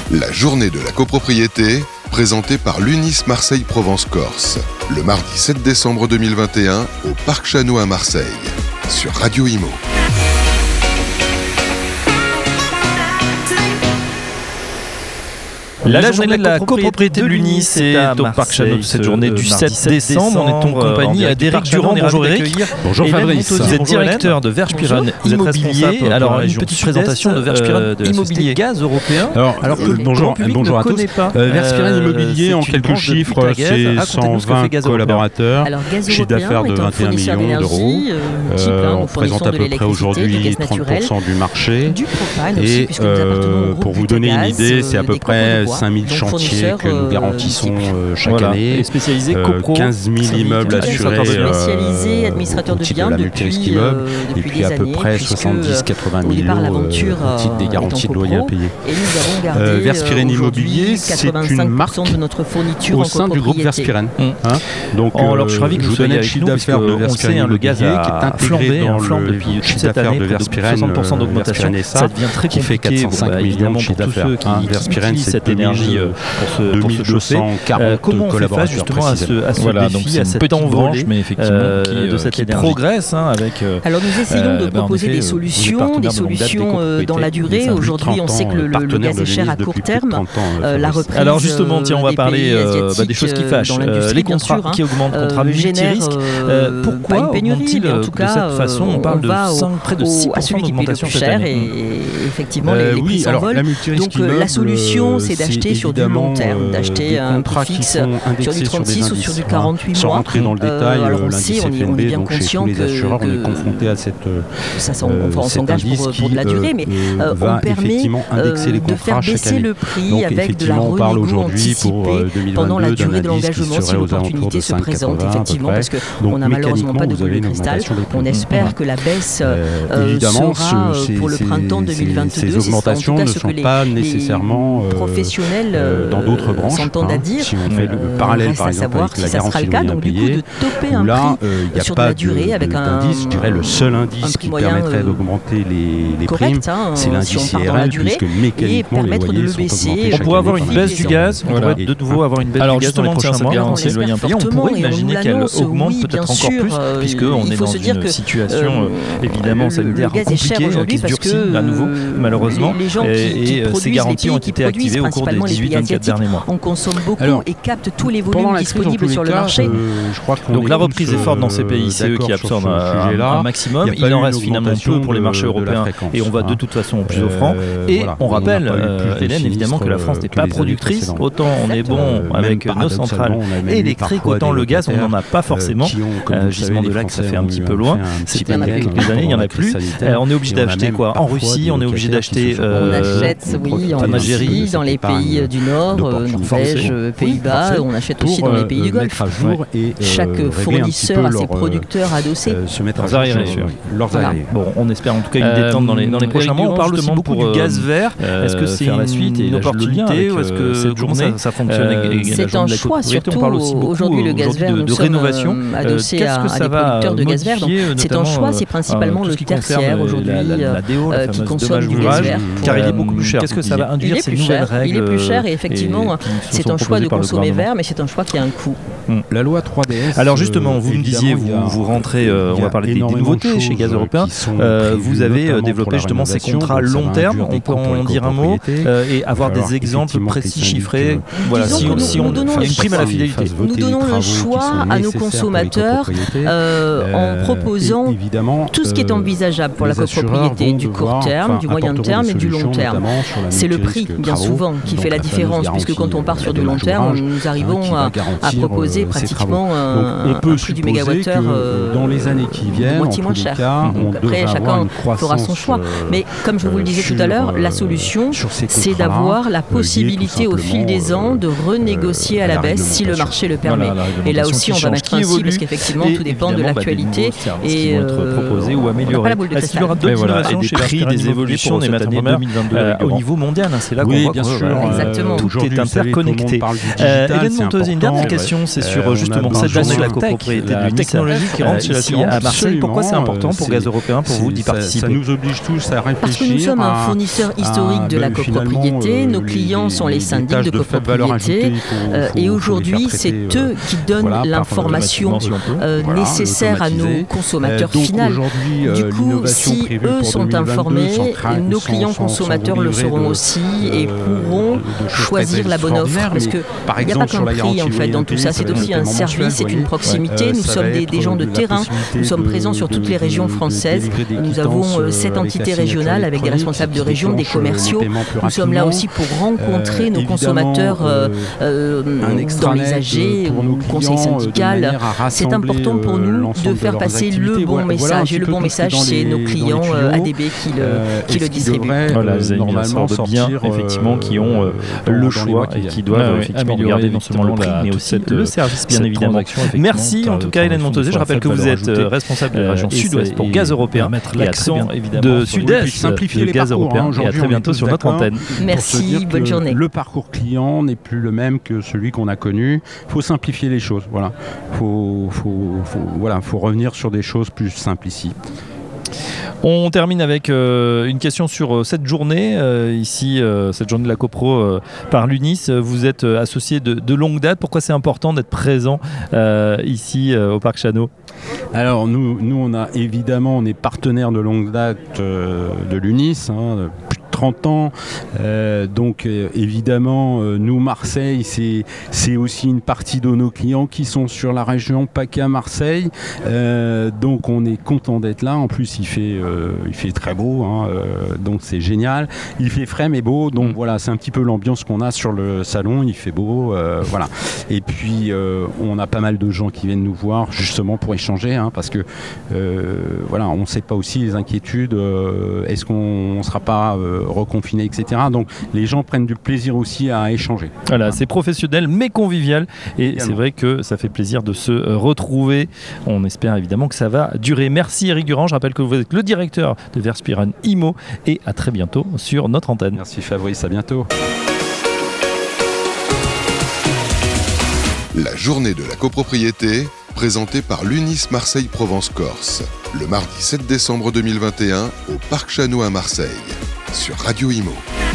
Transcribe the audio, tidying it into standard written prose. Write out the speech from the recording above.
La journée de la copropriété, présentée par l'UNIS Marseille-Provence-Corse, le mardi 7 décembre 2021 au Parc Chano à Marseille, sur Radio Imo. La journée de la copropriété de l'UNIS est au Parc Chano cette journée du 7 décembre. On est en compagnie d'Éric Durand. Bonjour Éric. Bonjour Fabrice. Vous êtes directeur de Verspiren Immobilier. Alors une petite présentation de Verspiren Immobilier Gaz européen. Alors que bonjour à tous. Verspiren Immobilier en quelques chiffres, c'est 120 collaborateurs, chiffre d'affaires de 21 millions d'euros. On représente à peu près aujourd'hui 30% du marché. Et pour vous donner une idée, c'est à peu près 5000 chantiers que nous garantissons chaque année, 15 000 immeubles assurés au titre de la multirisque immeuble, et puis à peu près 70-80 000 euros au titre des garanties de loyer à payer. Verspiren Immobilier, c'est une marque au sein du groupe Verspiren. Donc je suis ravi que vous soyez avec nous, puisque on sait, le gaz a flambé depuis toute cette année, de 60% d'augmentation. Ça devient très compliqué, qui fait 405 millions de chiffre d'affaires. Verspiren, c'est énergie pour se chauffer. Comment on fait face justement à ce défi, à cette envolée de cette énergie progresse avec. Alors nous essayons de proposer des solutions dans la durée. Aujourd'hui, on sait que le gaz est cher à court terme. La reprise. Alors justement, tiens, on va parler des choses qui fâchent. Les contrats qui augmentent, contrats multi-risques. Pourquoi augmentent-ils de cette façon? On parle de près de 6% d'augmentation cette année. Et effectivement, les prix s'envolent. Donc la solution, c'est d'acheter sur du long terme, d'acheter un prix fixe sur du 36 ou sur du 48 mois. Sans rentrer dans le détail, alors on sait, on est bien conscient que on est confronté à cette on s'engage pour de la durée, mais on permet de faire baisser le prix avec de la renégo anticipée pendant la durée de l'engagement si l'opportunité se présente effectivement, parce qu'on n'a malheureusement pas de boule de cristal. On espère que la baisse sera pour le printemps 2022. Ces augmentations ne sont pas nécessairement professionnels dans d'autres branches s'entendent à dire. Si on fait le parallèle par exemple avec la garantie de loyer impayé, de toper un prix sur de la durée avec un indice, je dirais le seul indice qui permettrait d'augmenter les primes, c'est l'indice IRL, puisque mécaniquement les loyers sont augmentés. On pourrait avoir une baisse du gaz, on pourrait de nouveau avoir une baisse du gaz dans les prochains mois. Garantie de loyer impayé, on pourrait imaginer qu'elle augmente peut-être encore plus, puisqu'on est dans une situation évidemment sanitaire compliquée qui se durcit à nouveau malheureusement, et ces garanties ont été activées au cours des 18-24 derniers mois. On consomme beaucoup et capte tous les volumes disponibles sur le marché. Donc la reprise est forte dans ces pays, c'est eux qui absorbent un maximum. Il en reste finalement peu pour les marchés européens et on va de toute façon au plus offrant. Et on rappelle, Hélène, évidemment que la France n'est pas productrice. Autant on est bon avec nos centrales électriques, autant le gaz, on n'en a pas forcément. Gisement de Lac, ça fait un petit peu loin. C'était il y a quelques années, il n'y en a plus. On est obligé d'acheter quoi? En Russie, on est obligé d'acheter on achète, en Algérie, dans les pays du Nord, Norvège, Pays-Bas, on achète aussi dans les pays du Golfe. Chaque fournisseur a ses producteurs adossés. Se mettre leurs arriérés. Bon, on espère en tout cas une détente dans les prochains mois. On parle aussi beaucoup du gaz vert. Est-ce que c'est une opportunité ou est-ce que cette journée ça fonctionne également? C'est un choix surtout. Aujourd'hui, le gaz vert, nous sommes adossés à des producteurs de gaz vert. C'est un choix, c'est principalement le tertiaire aujourd'hui qui consomme du gaz vert. Car il est beaucoup plus cher. Qu'est-ce que ça va induire ces nouvelles règles? Il est plus cher et effectivement, c'est un choix de consommer vert, mais c'est un choix qui a un coût. La loi 3DS. Alors justement, vous me disiez, vous rentrez, on va parler des nouveautés chez Gaz Européen. Vous avez développé justement ces contrats long terme, on peut en dire un mot, et avoir des exemples précis, chiffrés. Voilà, si on donne une prime à la fidélité. Nous donnons le choix à nos consommateurs en proposant tout ce qui est envisageable pour la copropriété, du court terme, du moyen terme et du long terme. C'est le prix, bien souvent, qui fait la différence, puisque quand on part sur du long terme, nous arrivons à proposer pratiquement un prix du mégawattheure dans les années qui viennent, moitié moins cher. Après, chacun fera son choix. Mais comme je vous le disais tout à l'heure, la solution, c'est d'avoir la possibilité au fil des ans de renégocier à la baisse si le marché le permet. Et là aussi, on va mettre un si, parce qu'effectivement, tout dépend de l'actualité et proposé ou amélioré. Est-ce qu'il y aura d'autres innovations chez prix, des évolutions des matières premières au niveau mondial? C'est là qu'on voit que tout est interconnecté. Hélène Monteuse, une dernière question, c'est sur justement cette base de la copropriété, de technologie qui rentre chez l'assurance à Marseille. Pourquoi c'est important pour Gaz Européen, pour vous, d'y participer? Ça nous oblige tous à réfléchir. Parce que nous sommes un fournisseur historique de la copropriété. Nos clients sont les syndics de copropriété. Et aujourd'hui, c'est eux qui donnent l'information nécessaire à nos consommateurs finaux. Du coup, si eux sont informés, nos clients consommateurs le seront aussi et pourront choisir la bonne offre. Parce qu'il n'y a pas qu'un prix en fait dans tout ça, c'est aussi un service, c'est une proximité. Nous sommes des gens de terrain, nous sommes présents sur toutes les régions françaises. Nous avons 7 entités régionales avec des responsables de région, des commerciaux. Nous sommes là aussi pour rencontrer nos consommateurs dans les AG ou conseil syndical. C'est important pour nous de faire passer le bon message. Et le bon message, c'est nos clients ADB qui le distribuent. Voilà, les animateurs de biens, effectivement, qui ont le choix et qui doivent effectivement regarder non seulement le prix, mais aussi le service, bien évidemment. Merci en tout cas, Hélène Montezé. Je rappelle que vous êtes responsable de la région Sud-Ouest pour Gaz Européen et l'accent de Sud-Est de Gaz Européen. Et à très bientôt sur notre antenne. Merci, bonne journée. Le parcours client n'est plus le même que celui qu'on a connu. Il faut simplifier les choses. Voilà. Faut revenir sur des choses plus simples ici. On termine avec une question sur cette journée, cette journée de la copro par l'UNIS. Vous êtes associé de longue date. Pourquoi c'est important d'être présent ici au Parc Chano? Alors nous on est partenaire de longue date de l'UNIS, plus de 30 ans. Donc évidemment, nous, Marseille, c'est aussi une partie de nos clients qui sont sur la région PACA-Marseille. Donc on est content d'être là. En plus, il fait très beau, donc c'est génial. Il fait frais mais beau, donc voilà, c'est un petit peu l'ambiance qu'on a sur le salon. Il fait beau, voilà. Et puis on a pas mal de gens qui viennent nous voir justement pour échanger, parce que voilà, on ne sait pas aussi les inquiétudes. Est-ce qu'on ne sera pas reconfiné, etc. Donc les gens prennent du plaisir aussi à échanger. Voilà, c'est professionnel mais convivial et c'est vrai que ça fait plaisir de se retrouver. On espère évidemment que ça va durer. Merci Eric Durand, je rappelle que vous êtes le directeur de Verspiren IMO et à très bientôt sur notre antenne. Merci Fabrice, à bientôt. La journée de la copropriété, présentée par l'UNIS Marseille-Provence-Corse, le mardi 7 décembre 2021 au Parc Chano à Marseille, sur Radio Imo.